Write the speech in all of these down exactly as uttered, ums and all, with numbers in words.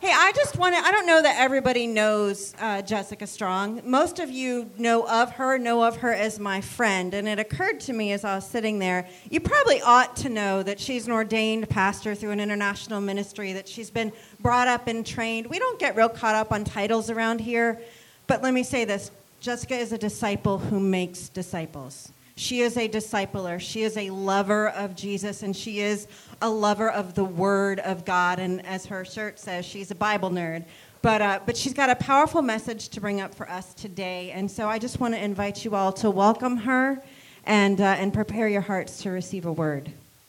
Hey, I just want to, I don't know that everybody knows uh, Jessica Strong. Most of you know of her, know of her as my friend. And it occurred to me as I was sitting there, you probably ought to know that she's an ordained pastor through an international ministry, that she's been brought up and trained. We don't get real caught up on titles around here. But let me say this, Jessica is a disciple who makes disciples. She is a discipler. She is a lover of Jesus, and she is a lover of the Word of God. And as her shirt says, she's a Bible nerd. But uh, but she's got a powerful message to bring up for us today. And so I just want to invite you all to welcome her and uh, and prepare your hearts to receive a word.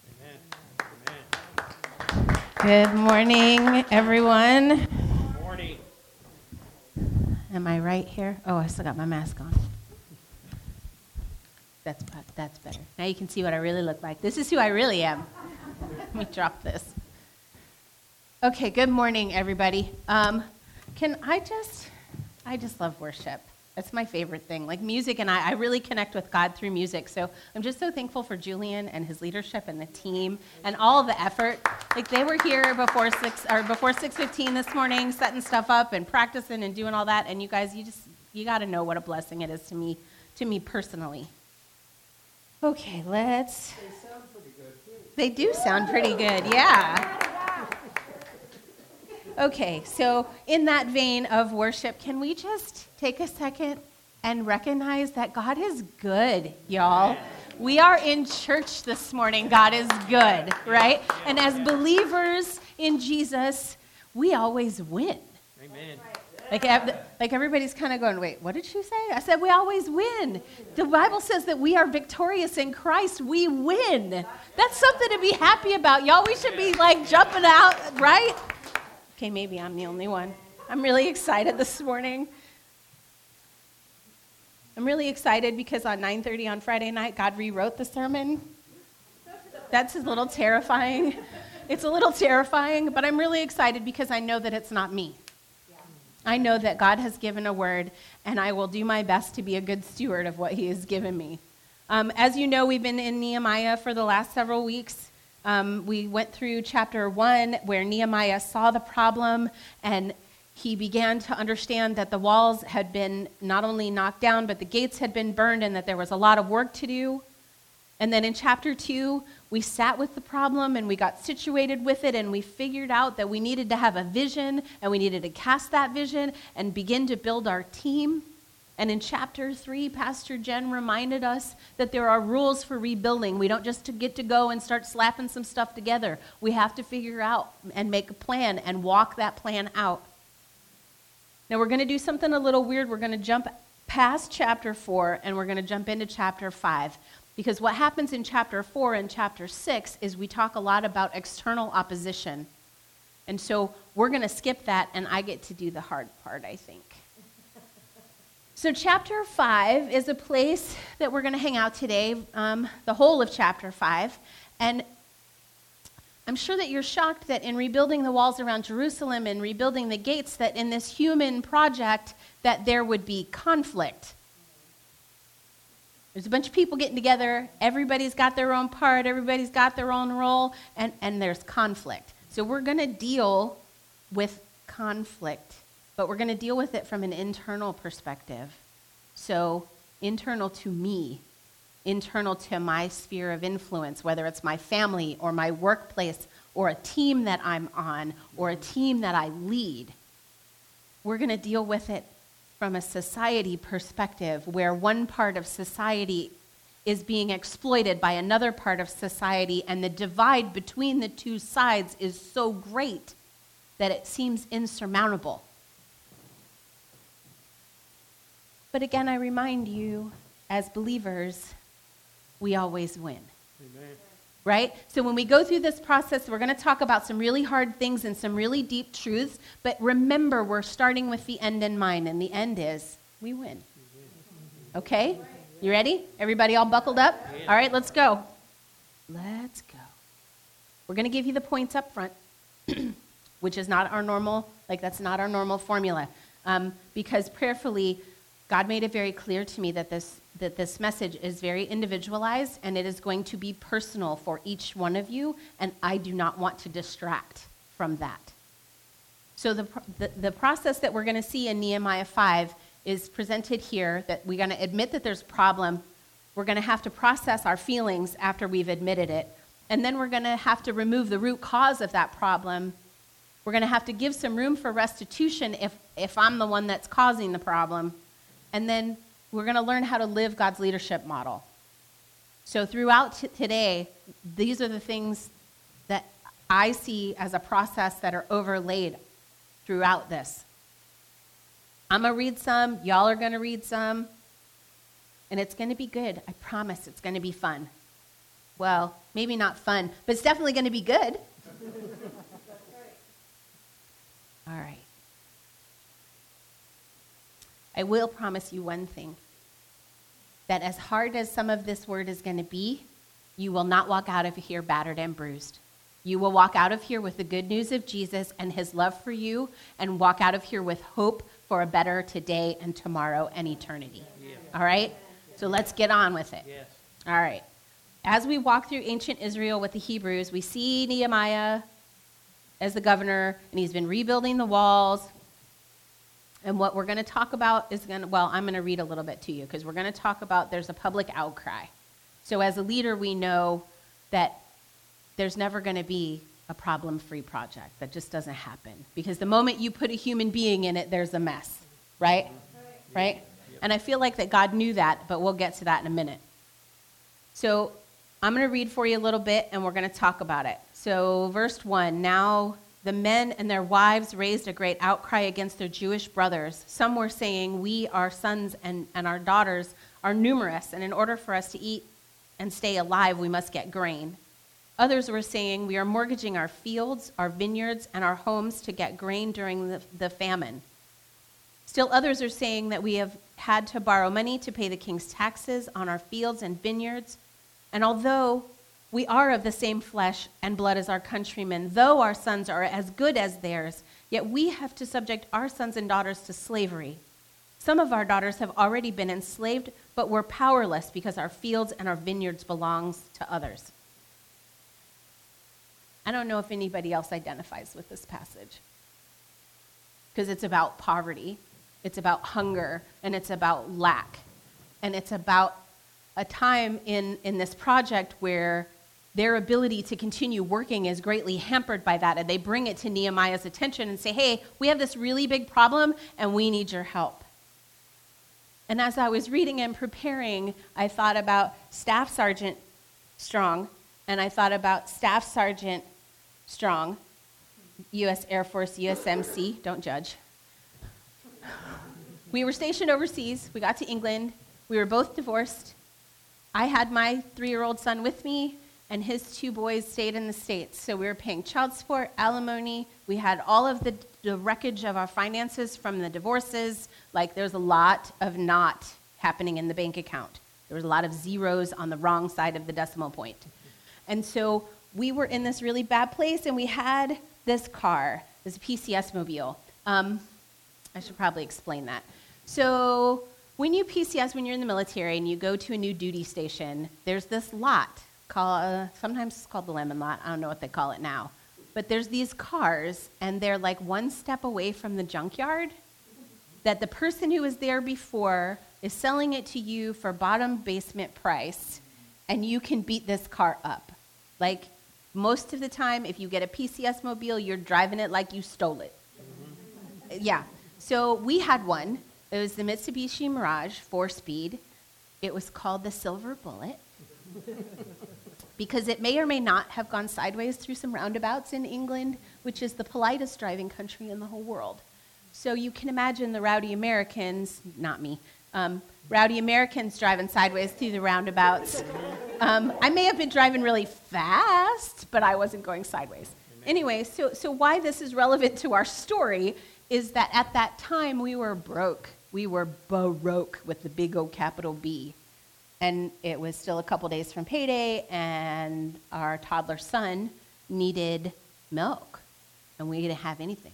Amen. Good morning, everyone. Good morning. Am I right here? Oh, I still got my mask on. That's that's better. Now you can see what I really look like. This is who I really am. Let me drop this. Okay, good morning, everybody. Um, can I just, I just love worship. That's my favorite thing. Like music, and I, I really connect with God through music. So I'm just so thankful for Julian and his leadership and the team and all the effort. Like they were here before six or before six fifteen this morning, setting stuff up and practicing and doing all that. And you guys, you just, you got to know what a blessing it is to me, to me personally. Okay, let's. They sound pretty good, too. They do sound pretty good, yeah. Okay, so in that vein of worship, can we just take a second and recognize that God is good, y'all? We are in church this morning. God is good, right? And as believers in Jesus, we always win. Amen. Like, like everybody's kind of going, wait, what did she say? I said, we always win. The Bible says that we are victorious in Christ. We win. That's something to be happy about. Y'all, we should be like jumping out, right? Okay, maybe I'm the only one. I'm really excited this morning. I'm really excited because on nine thirty on Friday night, God rewrote the sermon. That's a little terrifying. It's a little terrifying, but I'm really excited because I know that it's not me. I know that God has given a word, and I will do my best to be a good steward of what he has given me. Um, as you know, we've been in Nehemiah for the last several weeks. Um, we went through chapter one, where Nehemiah saw the problem, and he began to understand that the walls had been not only knocked down, but the gates had been burned, and that there was a lot of work to do. And then in chapter two, we sat with the problem and we got situated with it, and we figured out that we needed to have a vision, and we needed to cast that vision and begin to build our team. And in chapter three, Pastor Jen reminded us that there are rules for rebuilding. We don't just get to go and start slapping some stuff together. We have to figure out and make a plan and walk that plan out. Now we're going to do something a little weird. We're going to jump past chapter four and we're going to jump into chapter five. Because what happens in chapter four and chapter six is we talk a lot about external opposition. And so we're going to skip that, and I get to do the hard part, I think. So chapter five is a place that we're going to hang out today, um, the whole of chapter five. And I'm sure that you're shocked that in rebuilding the walls around Jerusalem and rebuilding the gates, that in this human project, that there would be conflict. There's a bunch of people getting together. Everybody's got their own part. Everybody's got their own role, and, and there's conflict. So we're going to deal with conflict, but we're going to deal with it from an internal perspective. So internal to me, internal to my sphere of influence, whether it's my family or my workplace or a team that I'm on or a team that I lead. We're going to deal with it from a society perspective, where one part of society is being exploited by another part of society, and the divide between the two sides is so great that it seems insurmountable. But again, I remind you, as believers, we always win. Amen. Right? So when we go through this process, we're going to talk about some really hard things and some really deep truths. But remember, we're starting with the end in mind. And the end is we win. Okay? You ready? Everybody all buckled up? All right, let's go. Let's go. We're going to give you the points up front, which is not our normal, like that's not our normal formula. Um, because prayerfully, God made it very clear to me that this that this message is very individualized, and it is going to be personal for each one of you, and I do not want to distract from that. So the, the, the process that we're going to see in Nehemiah five is presented here, that we're going to admit that there's a problem. We're going to have to process our feelings after we've admitted it. And then we're going to have to remove the root cause of that problem. We're going to have to give some room for restitution if, if I'm the one that's causing the problem. And then we're going to learn how to live God's leadership model. So throughout t- today, these are the things that I see as a process that are overlaid throughout this. I'm going to read some. Y'all are going to read some. And it's going to be good. I promise it's going to be fun. Well, maybe not fun, but it's definitely going to be good. All right. I will promise you one thing. That as hard as some of this word is going to be, you will not walk out of here battered and bruised. You will walk out of here with the good news of Jesus and his love for you, and walk out of here with hope for a better today and tomorrow and eternity. Yeah. All right? So let's get on with it. Yes. All right. As we walk through ancient Israel with the Hebrews, we see Nehemiah as the governor, and he's been rebuilding the walls. And what we're going to talk about is going to, well, I'm going to read a little bit to you, because we're going to talk about there's a public outcry. So as a leader, we know that there's never going to be a problem-free project. That just doesn't happen. Because the moment you put a human being in it, there's a mess, right? Right? And I feel like that God knew that, but we'll get to that in a minute. So I'm going to read for you a little bit, and we're going to talk about it. So verse one, now the men and their wives raised a great outcry against their Jewish brothers. Some were saying, we, our sons and, and our daughters, are numerous, and in order for us to eat and stay alive, we must get grain. Others were saying, we are mortgaging our fields, our vineyards, and our homes to get grain during the, the famine. Still others are saying that we have had to borrow money to pay the king's taxes on our fields and vineyards. And although we are of the same flesh and blood as our countrymen, though our sons are as good as theirs, yet we have to subject our sons and daughters to slavery. Some of our daughters have already been enslaved, but we're powerless because our fields and our vineyards belongs to others. I don't know if anybody else identifies with this passage, because it's about poverty, it's about hunger, and it's about lack. And it's about a time in, in this project where their ability to continue working is greatly hampered by that. And they bring it to Nehemiah's attention and say, hey, we have this really big problem, and we need your help. And as I was reading and preparing, I thought about Staff Sergeant Strong, and I thought about Staff Sergeant Strong, U S Air Force, U S M C, don't judge. We were stationed overseas. We got to England. We were both divorced. I had my three-year-old son with me, and his two boys stayed in the States. So we were paying child support, alimony. We had all of the, the wreckage of our finances from the divorces. Like, there's a lot of not happening in the bank account. There was a lot of zeros on the wrong side of the decimal point. And so we were in this really bad place, and we had this car, this P C S mobile. Um, I should probably explain that. So when you P C S, when you're in the military and you go to a new duty station, there's this lot, called, uh, sometimes it's called the lemon lot. I don't know what they call it now. But there's these cars, and they're like one step away from the junkyard, that the person who was there before is selling it to you for bottom basement price, and you can beat this car up. Like, most of the time, if you get a P C S mobile, you're driving it like you stole it. Mm-hmm. Yeah. So we had one. It was the Mitsubishi Mirage four-speed. It was called the Silver Bullet because it may or may not have gone sideways through some roundabouts in England, which is the politest driving country in the whole world. So you can imagine the rowdy Americans, not me, um, rowdy Americans driving sideways through the roundabouts. Um, I may have been driving really fast, but I wasn't going sideways. Amen. Anyway, so, so why this is relevant to our story is that at that time we were broke. We were baroque with the big O capital B. And it was still a couple days from payday, and our toddler son needed milk, and we didn't have anything.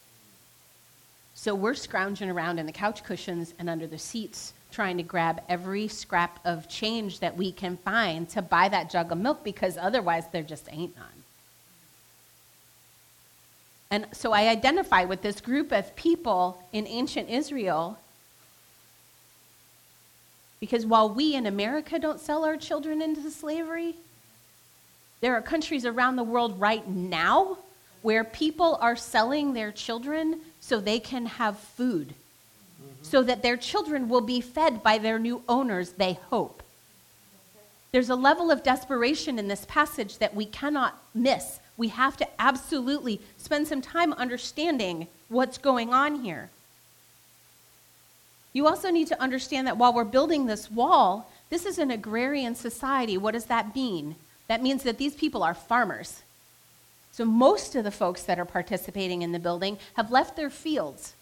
So we're scrounging around in the couch cushions and under the seats trying to grab every scrap of change that we can find to buy that jug of milk, because otherwise there just ain't none. And so I identify with this group of people in ancient Israel because while we in America don't sell our children into slavery, there are countries around the world right now where people are selling their children so they can have food, mm-hmm. so that their children will be fed by their new owners, they hope. There's a level of desperation in this passage that we cannot miss. We have to absolutely spend some time understanding what's going on here. You also need to understand that while we're building this wall, this is an agrarian society. What does that mean? That means that these people are farmers. So most of the folks that are participating in the building have left their fields.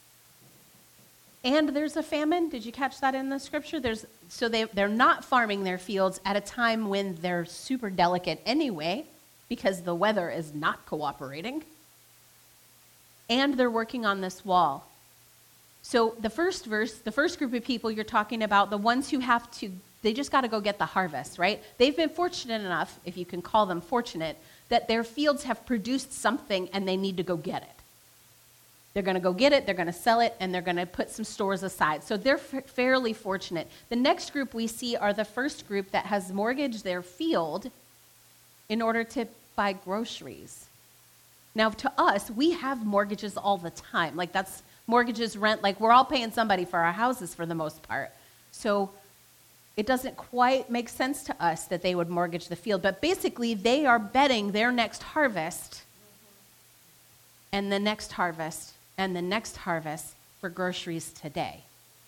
And there's a famine. Did you catch that in the scripture? There's, so they, they're not farming their fields at a time when they're super delicate anyway, because the weather is not cooperating. And they're working on this wall. So the first verse, the first group of people you're talking about, the ones who have to, they just got to go get the harvest, right? They've been fortunate enough, if you can call them fortunate, that their fields have produced something and they need to go get it. They're going to go get it, they're going to sell it, and they're going to put some stores aside. So they're f- fairly fortunate. The next group we see are the first group that has mortgaged their field in order to buy groceries. Now, to us, we have mortgages all the time. Like, that's mortgages, rent, like, we're all paying somebody for our houses for the most part. So it doesn't quite make sense to us that they would mortgage the field. But basically, they are betting their next harvest and the next harvest and the next harvest for groceries today.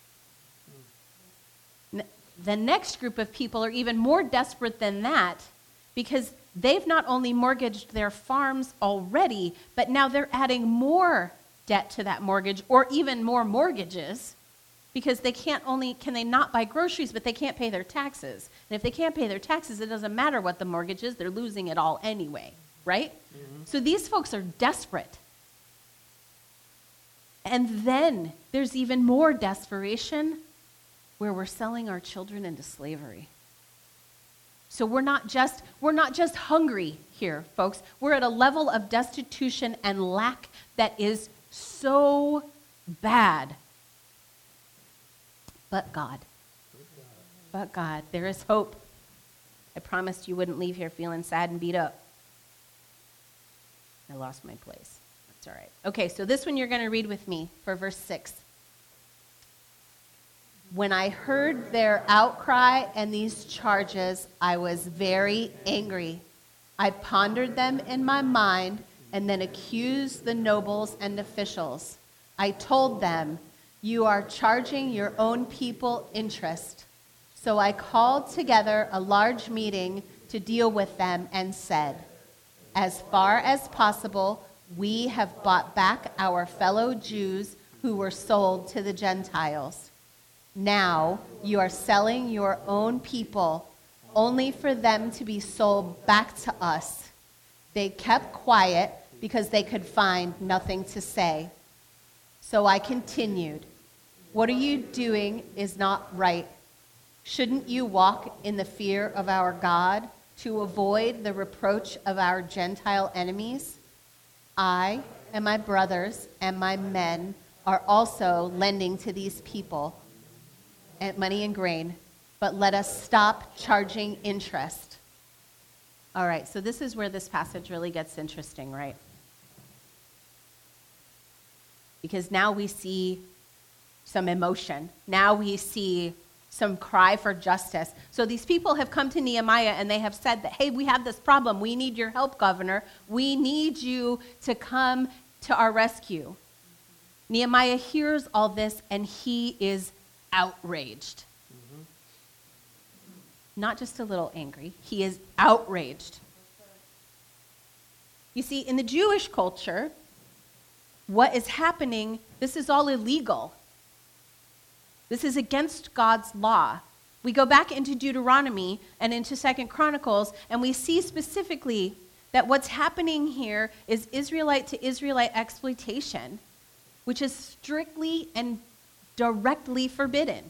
The next group of people are even more desperate than that because they've not only mortgaged their farms already, but now they're adding more debt to that mortgage or even more mortgages because they can't only, can they not buy groceries, but they can't pay their taxes. And if they can't pay their taxes, it doesn't matter what the mortgage is, they're losing it all anyway, right? Mm-hmm. So these folks are desperate. And then there's even more desperation where we're selling our children into slavery. So we're not just we're not just hungry here, folks. We're at a level of destitution and lack that is so bad. But God. But God, there is hope. I promised you wouldn't leave here feeling sad and beat up. I lost my place. That's all right. Okay, so this one you're going to read with me for verse six. When I heard their outcry and these charges, I was very angry. I pondered them in my mind and then accused the nobles and officials. I told them, you are charging your own people interest. So I called together a large meeting to deal with them and said, as far as possible, we have bought back our fellow Jews who were sold to the Gentiles. Now you are selling your own people only for them to be sold back to us. They kept quiet because they could find nothing to say. So I continued, what are you doing is not right. Shouldn't you walk in the fear of our God to avoid the reproach of our Gentile enemies? I and my brothers and my men are also lending to these people and money and grain, but let us stop charging interest. All right, so this is where this passage really gets interesting, right? Because now we see some emotion. Now we see some cry for justice. So these people have come to Nehemiah and they have said that, hey, we have this problem. We need your help, governor. We need you to come to our rescue. Nehemiah hears all this and he is outraged. Mm-hmm. Not just a little angry. He is outraged. You see, in the Jewish culture, what is happening, this is all illegal. This is against God's law. We go back into Deuteronomy and into Second Chronicles, and we see specifically that what's happening here is Israelite to Israelite exploitation, which is strictly and directly forbidden.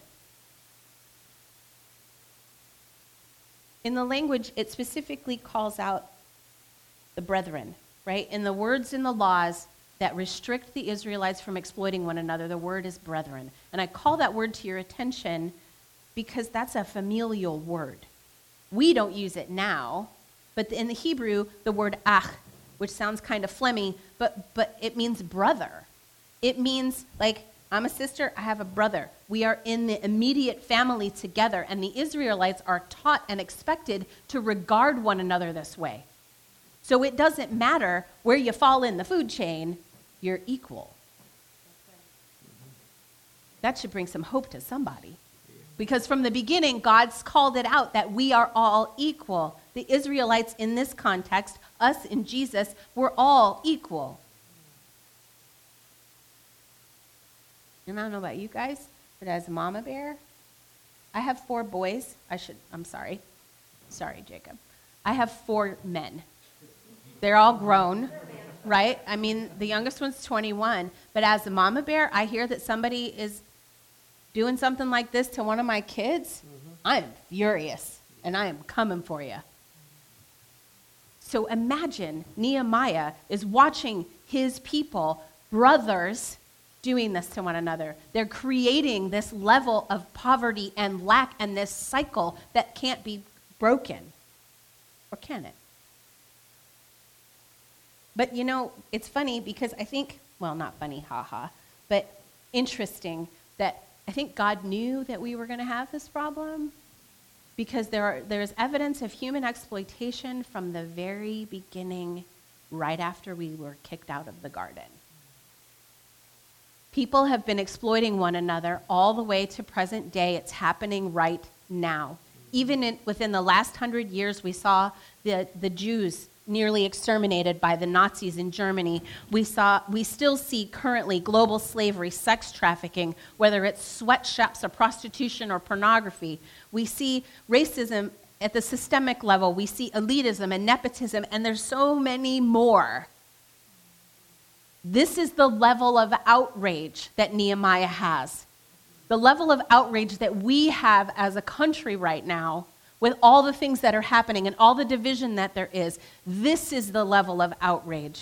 In the language, it specifically calls out the brethren, right? In the words in the laws that restrict the Israelites from exploiting one another, the word is brethren. And I call that word to your attention because that's a familial word. We don't use it now, but in the Hebrew, the word ach, which sounds kind of phlegmy, but, but it means brother. It means, like, I'm a sister, I have a brother. We are in the immediate family together, and the Israelites are taught and expected to regard one another this way. So it doesn't matter where you fall in the food chain, you're equal. That should bring some hope to somebody. Because from the beginning, God's called it out that we are all equal. The Israelites in this context, us in Jesus, we're all equal. And I don't know about you guys, but as a mama bear, I have four boys. I should, I'm sorry. Sorry, Jacob. I have four men. They're all grown, right? I mean, the youngest one's twenty-one. But as a mama bear, I hear that somebody is doing something like this to one of my kids. Mm-hmm. I am furious, and I am coming for you. So imagine Nehemiah is watching his people, brothers, doing this to one another. They're creating this level of poverty and lack and this cycle that can't be broken. Or can it? But you know, it's funny because I think, well, not funny, haha, but interesting that I think God knew that we were going to have this problem because there are, there's evidence of human exploitation from the very beginning, right after we were kicked out of the garden. People have been exploiting one another all the way to present day. It's happening right now. Even in, within the last hundred years, we saw the, the Jews nearly exterminated by the Nazis in Germany. We saw, we still see currently global slavery, sex trafficking, whether it's sweatshops or prostitution or pornography. We see racism at the systemic level. We see elitism and nepotism, and there's so many more. This is the level of outrage that Nehemiah has. The level of outrage that we have as a country right now with all the things that are happening and all the division that there is. This is the level of outrage.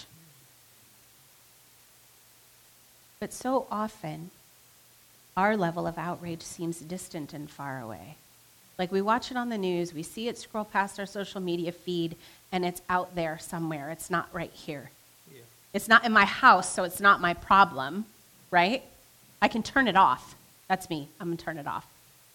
But so often, our level of outrage seems distant and far away. Like we watch it on the news, we see it scroll past our social media feed, and it's out there somewhere. It's not right here. Yeah. It's not in my house, so it's not my problem, right? I can turn it off. That's me. I'm going to turn it off.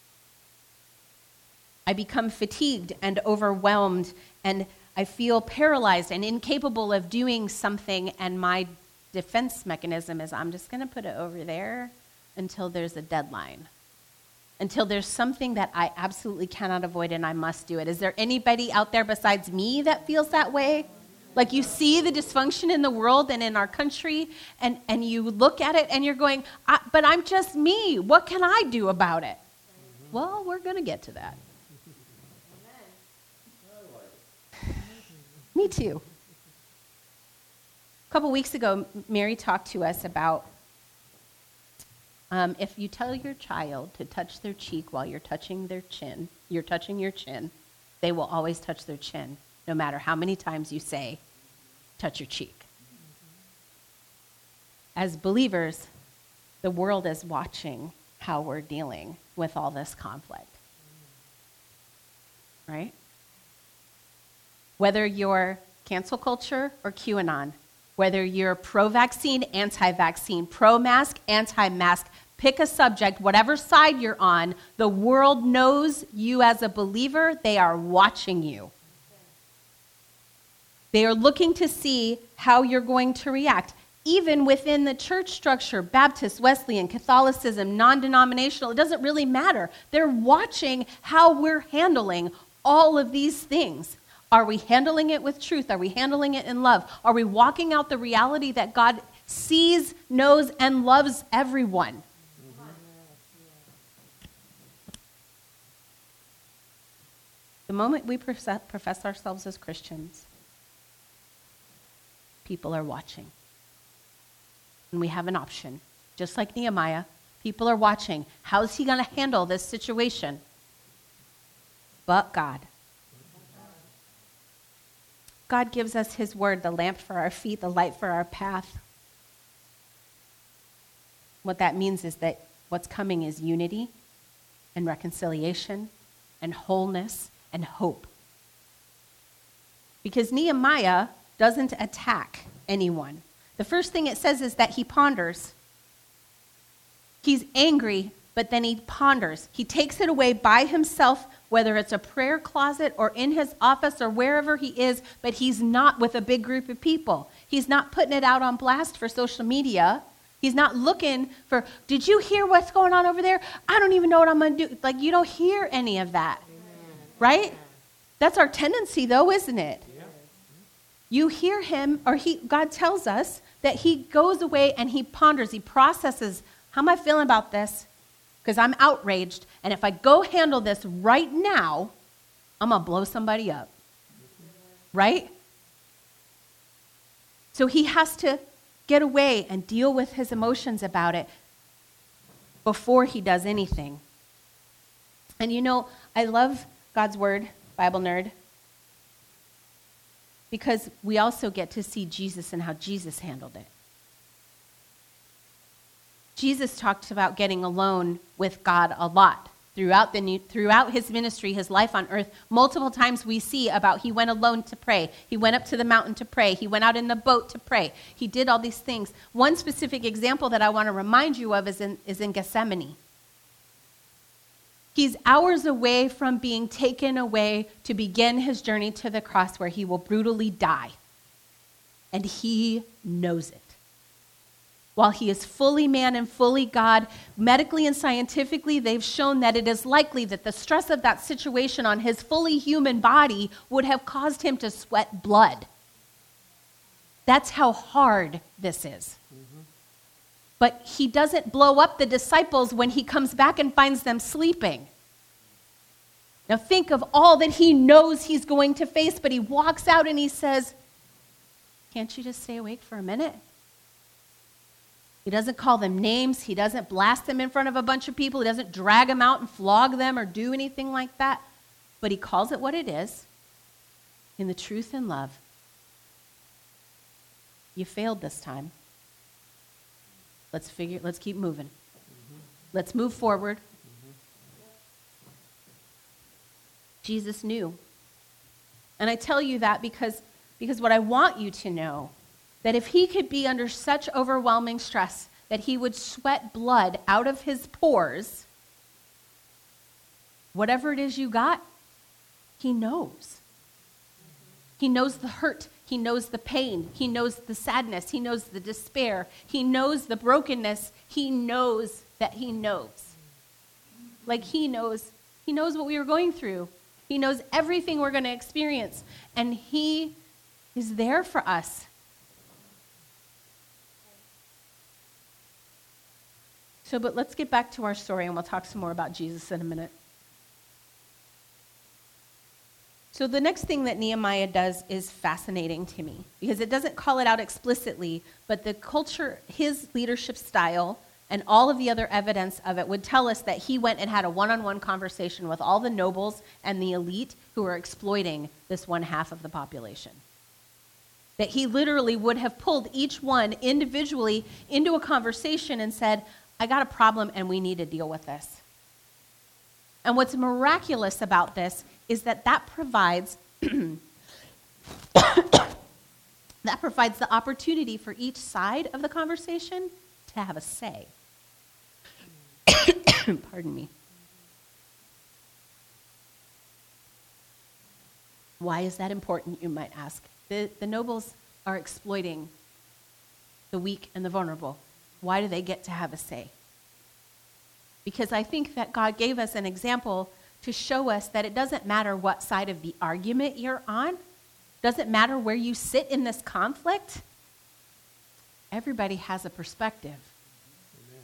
I become fatigued and overwhelmed, and I feel paralyzed and incapable of doing something, and my defense mechanism is I'm just going to put it over there until there's a deadline, until there's something that I absolutely cannot avoid and I must do it. Is there anybody out there besides me that feels that way? Like you see the dysfunction in the world and in our country, and, and you look at it and you're going, I, but I'm just me. What can I do about it? Mm-hmm. Well, we're going to get to that. Me too. A couple weeks ago, Mary talked to us about um, if you tell your child to touch their cheek while you're touching their chin, you're touching your chin, they will always touch their chin, no matter how many times you say, touch your cheek. As believers, the world is watching how we're dealing with all this conflict. Right? Whether you're cancel culture or QAnon, whether you're pro-vaccine, anti-vaccine, pro-mask, anti-mask, pick a subject, whatever side you're on, the world knows you as a believer. They are watching you. They are looking to see how you're going to react. Even within the church structure, Baptist, Wesleyan, Catholicism, non-denominational, it doesn't really matter. They're watching how we're handling all of these things. Are we handling it with truth? Are we handling it in love? Are we walking out the reality that God sees, knows, and loves everyone? Mm-hmm. The moment we profess ourselves as Christians, people are watching. And we have an option. Just like Nehemiah, people are watching. How's he going to handle this situation? But God. God gives us his word, the lamp for our feet, the light for our path. What that means is that what's coming is unity and reconciliation and wholeness and hope. Because Nehemiah doesn't attack anyone. The first thing it says is that he ponders. He's angry, but then he ponders. He takes it away by himself, whether it's a prayer closet or in his office or wherever he is, but he's not with a big group of people. He's not putting it out on blast for social media. He's not looking for, did you hear what's going on over there? I don't even know what I'm going to do. Like, you don't hear any of that, Amen. Right? That's our tendency, though, isn't it? Yeah. You hear him, or he, God tells us that he goes away and he ponders, he processes, how am I feeling about this? Because I'm outraged, and if I go handle this right now, I'm going to blow somebody up. Right? So he has to get away and deal with his emotions about it before he does anything. And you know, I love God's word, Bible nerd, because we also get to see Jesus and how Jesus handled it. Jesus talked about getting alone with God a lot. Throughout, the new, throughout his ministry, his life on earth, multiple times we see about he went alone to pray. He went up to the mountain to pray. He went out in the boat to pray. He did all these things. One specific example that I want to remind you of is in, is in Gethsemane. He's hours away from being taken away to begin his journey to the cross where he will brutally die. And he knows it. While he is fully man and fully God, medically and scientifically, they've shown that it is likely that the stress of that situation on his fully human body would have caused him to sweat blood. That's how hard this is. Mm-hmm. But he doesn't blow up the disciples when he comes back and finds them sleeping. Now think of all that he knows he's going to face, but he walks out and he says, can't you just stay awake for a minute? He doesn't call them names. He doesn't blast them in front of a bunch of people. He doesn't drag them out and flog them or do anything like that. But he calls it what it is, in the truth and love. You failed this time. Let's figure. Let's keep moving. Mm-hmm. Let's move forward. Mm-hmm. Jesus knew. And I tell you that because, because what I want you to know, that if he could be under such overwhelming stress that he would sweat blood out of his pores, whatever it is you got, he knows. He knows the hurt. He knows the pain. He knows the sadness. He knows the despair. He knows the brokenness. He knows that he knows. Like he knows, he knows what we were going through. He knows everything we're going to experience. And he is there for us. So, but let's get back to our story and we'll talk some more about Jesus in a minute. So the next thing that Nehemiah does is fascinating to me because it doesn't call it out explicitly, but the culture, his leadership style, and all of the other evidence of it would tell us that he went and had a one-on-one conversation with all the nobles and the elite who were exploiting this one half of the population. That he literally would have pulled each one individually into a conversation and said, I got a problem and we need to deal with this. And what's miraculous about this is that that provides that provides the opportunity for each side of the conversation to have a say. Pardon me. Why is that important, you might ask? The, the nobles are exploiting the weak and the vulnerable. Why do they get to have a say? Because I think that God gave us an example to show us that it doesn't matter what side of the argument you're on. Doesn't matter where you sit in this conflict. Everybody has a perspective. Amen.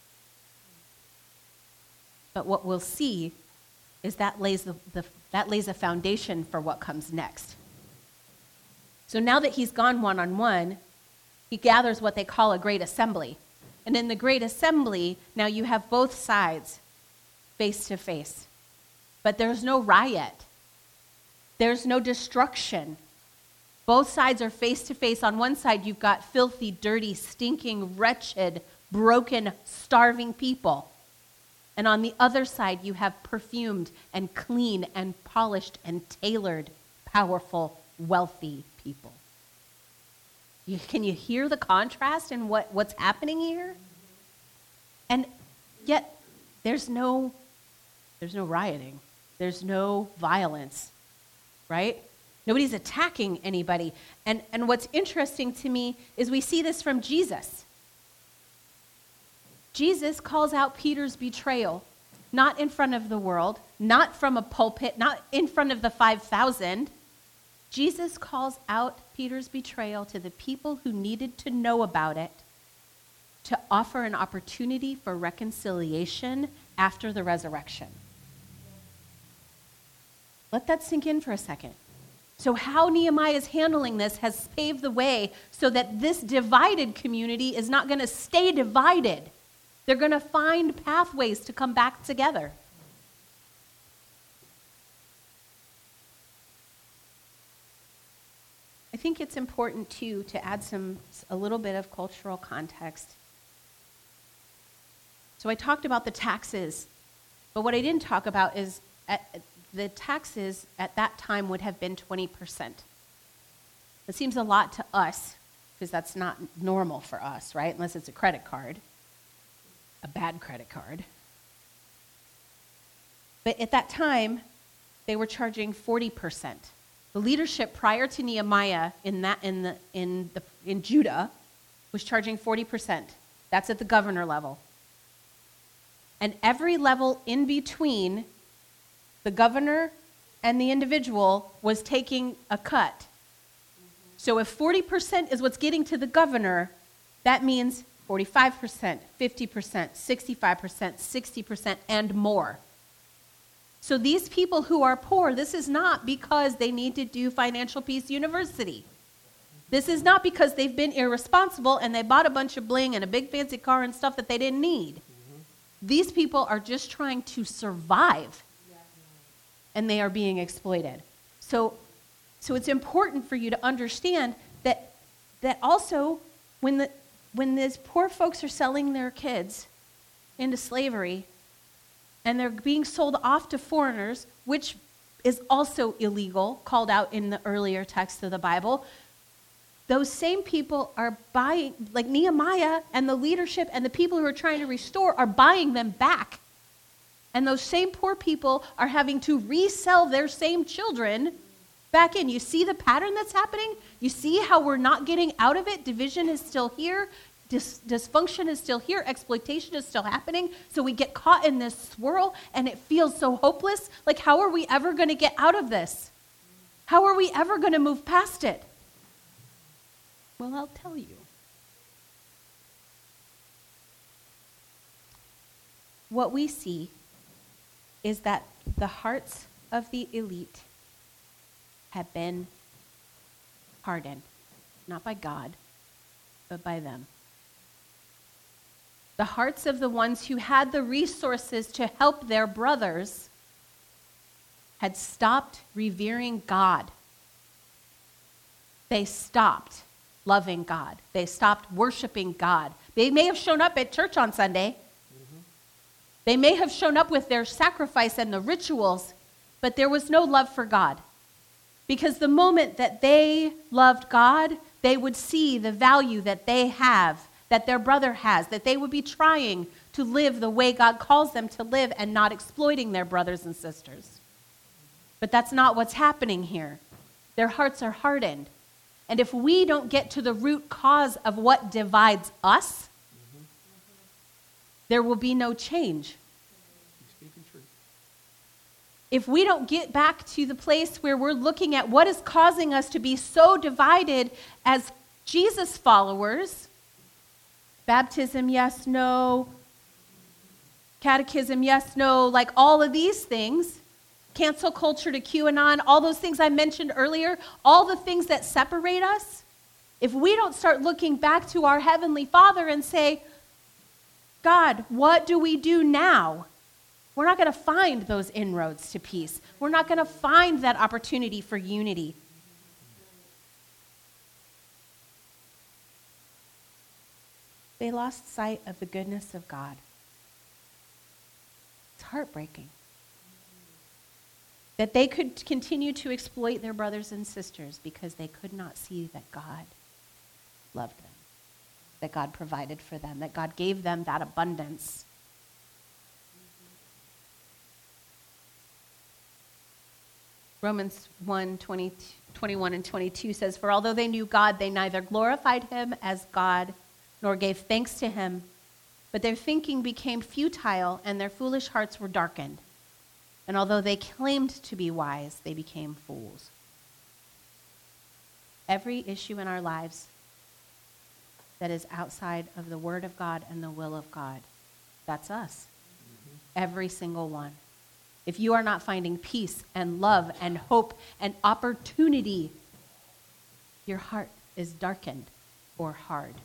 But what we'll see is that lays the, the that lays a foundation for what comes next. So now that he's gone one-on-one, he gathers what they call a great assembly. And in the great assembly, now you have both sides face to face. But there's no riot. There's no destruction. Both sides are face to face. On one side, you've got filthy, dirty, stinking, wretched, broken, starving people. And on the other side, you have perfumed and clean and polished and tailored, powerful, wealthy people. You, can you hear the contrast in what, what's happening here? And yet, there's no, there's no rioting. There's no violence, right? Nobody's attacking anybody. And, and what's interesting to me is we see this from Jesus. Jesus calls out Peter's betrayal, not in front of the world, not from a pulpit, not in front of the five thousand. Jesus calls out Peter's betrayal to the people who needed to know about it to offer an opportunity for reconciliation after the resurrection. Let that sink in for a second. So how Nehemiah is handling this has paved the way so that this divided community is not going to stay divided. They're going to find pathways to come back together. I think it's important, too, to add some a little bit of cultural context. So I talked about the taxes, but what I didn't talk about is at, the taxes at that time would have been twenty percent. It seems a lot to us, because that's not normal for us, right? Unless it's a credit card, a bad credit card. But at that time, they were charging forty percent. The leadership prior to Nehemiah in that in the in the in Judah was charging forty percent. That's at the governor level. And every level in between the governor and the individual was taking a cut. So if forty percent is what's getting to the governor, that means forty-five percent, fifty percent, sixty-five percent, sixty percent, and more. So these people who are poor, this is not because they need to do Financial Peace University. This is not because they've been irresponsible and they bought a bunch of bling and a big fancy car and stuff that they didn't need. Mm-hmm. These people are just trying to survive, and they are being exploited. So, so it's important for you to understand that that also when the when these poor folks are selling their kids into slavery, and they're being sold off to foreigners, which is also illegal, called out in the earlier text of the Bible, those same people are buying, like Nehemiah and the leadership and the people who are trying to restore are buying them back. And those same poor people are having to resell their same children back in. You see the pattern that's happening? You see how we're not getting out of it? Division is still here. Dis- dysfunction is still here. Exploitation is still happening. So we get caught in this swirl, and it feels so hopeless. Like, how are we ever going to get out of this? How are we ever going to move past it? Well, I'll tell you. What we see is that the hearts of the elite have been hardened, not by God, but by them. The hearts of the ones who had the resources to help their brothers had stopped revering God. They stopped loving God. They stopped worshiping God. They may have shown up at church on Sunday. Mm-hmm. They may have shown up with their sacrifice and the rituals, but there was no love for God. Because the moment that they loved God, they would see the value that they have, that their brother has, that they would be trying to live the way God calls them to live and not exploiting their brothers and sisters. But that's not what's happening here. Their hearts are hardened. And if we don't get to the root cause of what divides us, mm-hmm. there will be no change. You're speaking truth. If we don't get back to the place where we're looking at what is causing us to be so divided as Jesus followers, baptism, yes, no, catechism, yes, no, like all of these things, cancel culture to QAnon, all those things I mentioned earlier, all the things that separate us, if we don't start looking back to our Heavenly Father and say, God, what do we do now? We're not going to find those inroads to peace. We're not going to find that opportunity for unity. They lost sight of the goodness of God. It's heartbreaking that they could continue to exploit their brothers and sisters because they could not see that God loved them, that God provided for them, that God gave them that abundance. Romans one, twenty, twenty-one and twenty-two says, "For although they knew God, they neither glorified him as God nor gave thanks to him, but their thinking became futile and their foolish hearts were darkened. And although they claimed to be wise, they became fools." Every issue in our lives that is outside of the Word of God and the will of God, that's us. Mm-hmm. Every single one. If you are not finding peace and love and hope and opportunity, your heart is darkened or hard.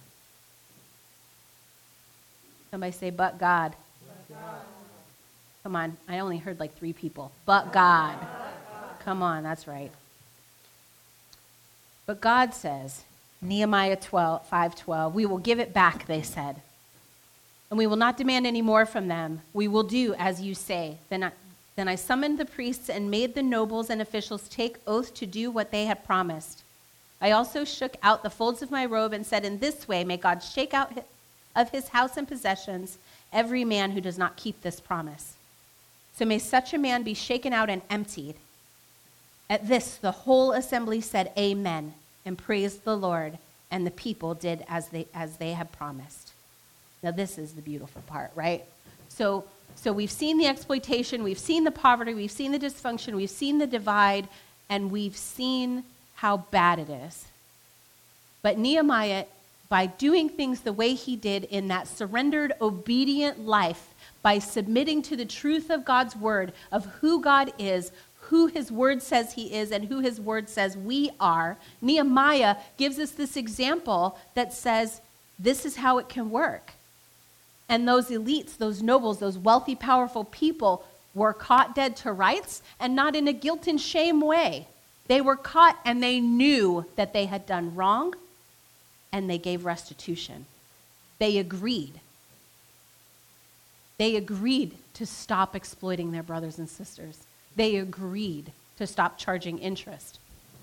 Somebody say, "But God." But God. Come on, I only heard like three people. But God. Come on, that's right. But God says, Nehemiah twelve, five twelve, "We will give it back," they said. "And we will not demand any more from them. We will do as you say." Then I, then I summoned the priests and made the nobles and officials take oath to do what they had promised. I also shook out the folds of my robe and said, "In this way may God shake out of his house and possessions every man who does not keep this promise. So may such a man be shaken out and emptied." At this, the whole assembly said, "Amen," and praised the Lord, and the people did as they as they had promised. Now, this is the beautiful part, right? So, so we've seen the exploitation, we've seen the poverty, we've seen the dysfunction, we've seen the divide, and we've seen how bad it is. But Nehemiah, by doing things the way he did in that surrendered, obedient life, by submitting to the truth of God's word, of who God is, who his word says he is, and who his word says we are, Nehemiah gives us this example that says this is how it can work. And those elites, those nobles, those wealthy, powerful people were caught dead to rights, and not in a guilt and shame way. They were caught and they knew that they had done wrong, and they gave restitution. They agreed. They agreed to stop exploiting their brothers and sisters. They agreed to stop charging interest.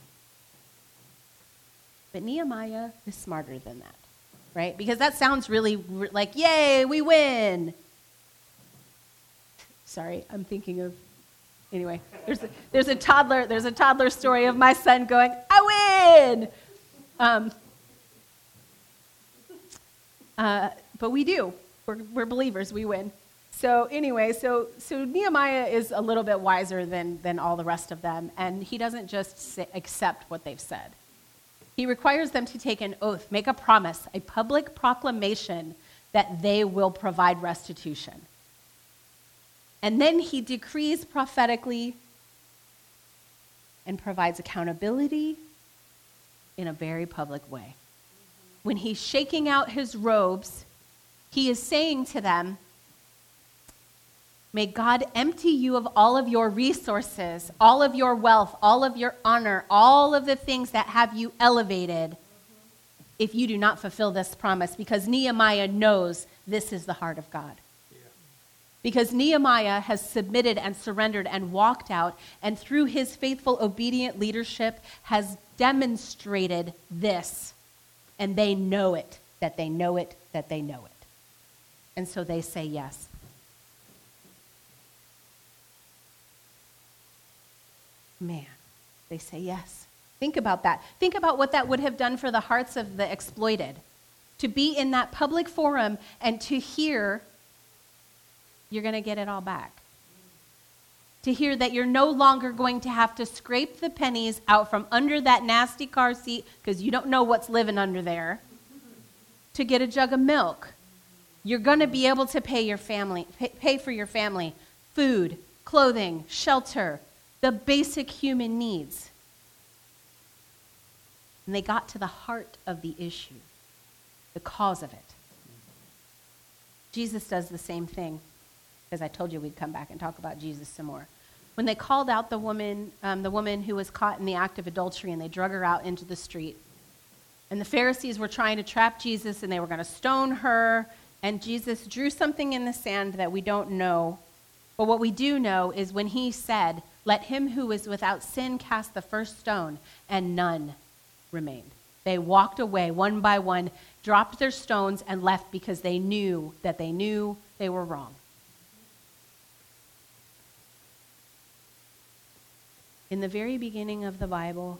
But Nehemiah is smarter than that, right? Because that sounds really like, yay, we win. Sorry, I'm thinking of, anyway, there's a, there's a toddler, there's a toddler story of my son going, I win! Um, uh, but we do. We're, we're believers, we win. So anyway, so so Nehemiah is a little bit wiser than, than all the rest of them, and he doesn't just say, accept what they've said. He requires them to take an oath, make a promise, a public proclamation that they will provide restitution. And then he decrees prophetically and provides accountability in a very public way. When he's shaking out his robes, he is saying to them, may God empty you of all of your resources, all of your wealth, all of your honor, all of the things that have you elevated if you do not fulfill this promise. Because Nehemiah knows this is the heart of God. Yeah. Because Nehemiah has submitted and surrendered and walked out, and through his faithful, obedient leadership has demonstrated this. And they know it, that they know it, that they know it. And so they say yes. Man, they say yes. Think about that. Think about what that would have done for the hearts of the exploited. To be in that public forum and to hear, you're going to get it all back. To hear that you're no longer going to have to scrape the pennies out from under that nasty car seat, because you don't know what's living under there, to get a jug of milk. You're going to be able to pay your family, pay, pay for your family, food, clothing, shelter, the basic human needs. And they got to the heart of the issue, the cause of it. Jesus does the same thing, because I told you we'd come back and talk about Jesus some more. When they called out the woman, um, the woman who was caught in the act of adultery, and they drug her out into the street, And the Pharisees were trying to trap Jesus, and they were going to stone her. And Jesus drew something in the sand that we don't know. But what we do know is when he said, "Let him who is without sin cast the first stone," and none remained. They walked away one by one, dropped their stones, and left because they knew that they knew they were wrong. In the very beginning of the Bible,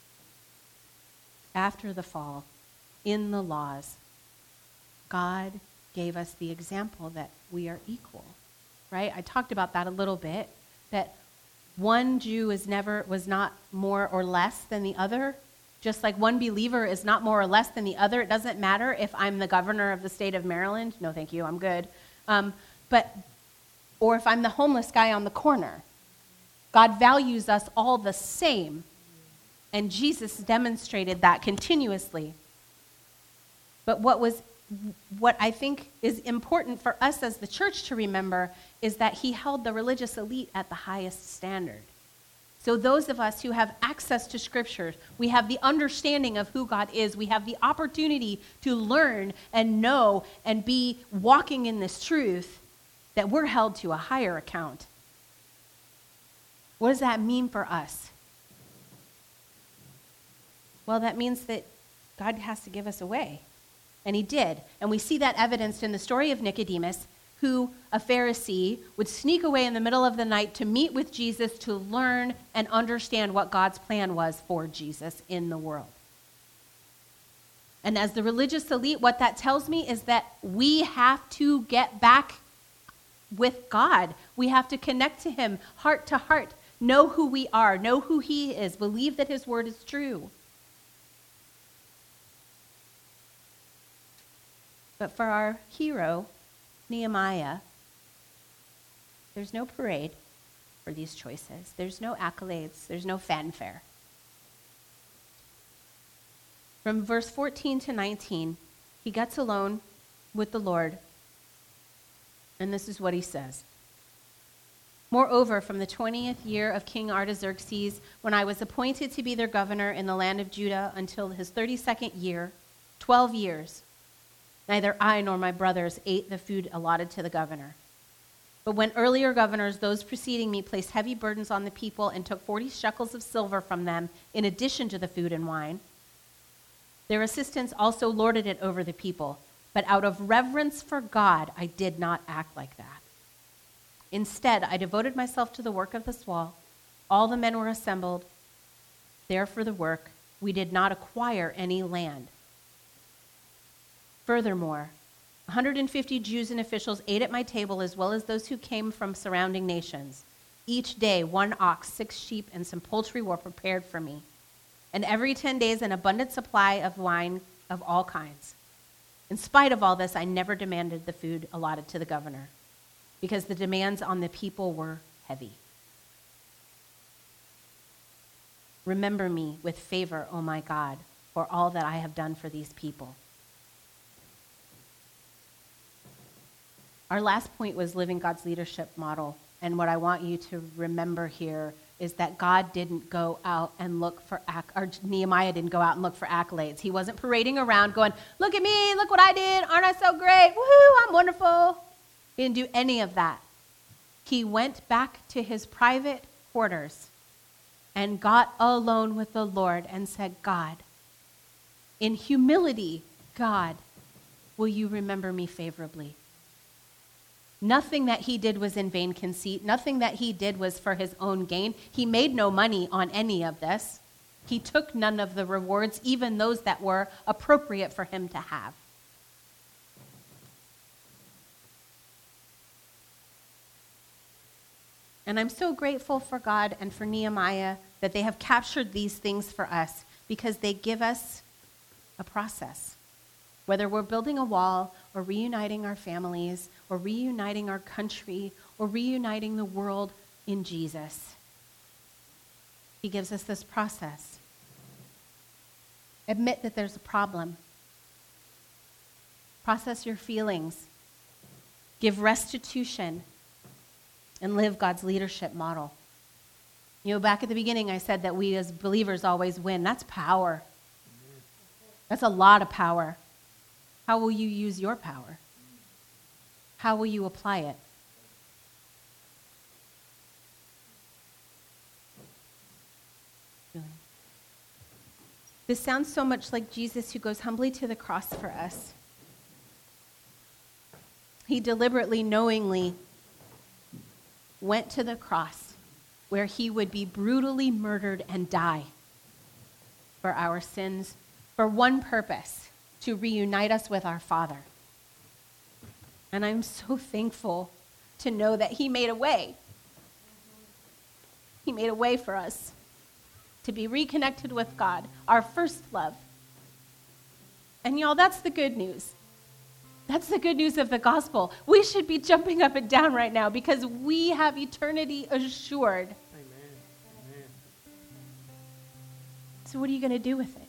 after the fall, in the laws, God gave us the example that we are equal, right? I talked about that a little bit, that one Jew is never was not more or less than the other. Just like one believer is not more or less than the other. It doesn't matter if I'm the governor of the state of Maryland. No, thank you, I'm good. Um, but, or if I'm the homeless guy on the corner. God values us all the same. And Jesus demonstrated that continuously. But what was, what I think is important for us as the church to remember is that he held the religious elite at the highest standard. So those of us who have access to scriptures, we have the understanding of who God is, we have the opportunity to learn and know and be walking in this truth, that we're held to a higher account. What does that mean for us? Well, that means that God has to give us a way. And he did. And we see that evidenced in the story of Nicodemus, who, a Pharisee, would sneak away in the middle of the night to meet with Jesus to learn and understand what God's plan was for Jesus in the world. And as the religious elite, what that tells me is that we have to get back with God. We have to connect to him heart to heart, know who we are, know who he is, believe that his word is true. But for our hero, Nehemiah, there's no parade for these choices. There's no accolades. There's no fanfare. From verse fourteen to nineteen, he gets alone with the Lord, and this is what he says. Moreover, from the twentieth year of King Artaxerxes, when I was appointed to be their governor in the land of Judah until his thirty-second year, twelve years, neither I nor my brothers ate the food allotted to the governor. But when earlier governors, those preceding me, placed heavy burdens on the people and took forty shekels of silver from them in addition to the food and wine, their assistants also lorded it over the people. But out of reverence for God, I did not act like that. Instead, I devoted myself to the work of this wall. All the men were assembled there for the work. We did not acquire any land. Furthermore, one hundred fifty Jews and officials ate at my table, as well as those who came from surrounding nations. Each day, one ox, six sheep, and some poultry were prepared for me. And every ten days, an abundant supply of wine of all kinds. In spite of all this, I never demanded the food allotted to the governor, because the demands on the people were heavy. Remember me with favor, O my God, for all that I have done for these people. Our last point was living God's leadership model. And what I want you to remember here is that God didn't go out and look for, acc- or Nehemiah didn't go out and look for accolades. He wasn't parading around going, look at me, look what I did, aren't I so great? Woohoo, I'm wonderful. He didn't do any of that. He went back to his private quarters and got alone with the Lord and said, God, in humility, God, will you remember me favorably? Nothing that he did was in vain conceit. Nothing that he did was for his own gain. He made no money on any of this. He took none of the rewards, even those that were appropriate for him to have. And I'm so grateful for God and for Nehemiah that they have captured these things for us, because they give us a process. Whether we're building a wall or reuniting our families or reuniting our country or reuniting the world in Jesus, he gives us this process. Admit that there's a problem. Process your feelings. Give restitution. And live God's leadership model. You know, back at the beginning, I said that we as believers always win. That's power. That's a lot of power. How will you use your power? How will you apply it? This sounds so much like Jesus who goes humbly to the cross for us. He deliberately, knowingly went to the cross where he would be brutally murdered and die for our sins, for one purpose, to reunite us with our Father. And I'm so thankful to know that he made a way. He made a way for us to be reconnected with God, our first love. And y'all, that's the good news. That's the good news of the gospel. We should be jumping up and down right now because we have eternity assured. Amen. Amen. So what are you going to do with it?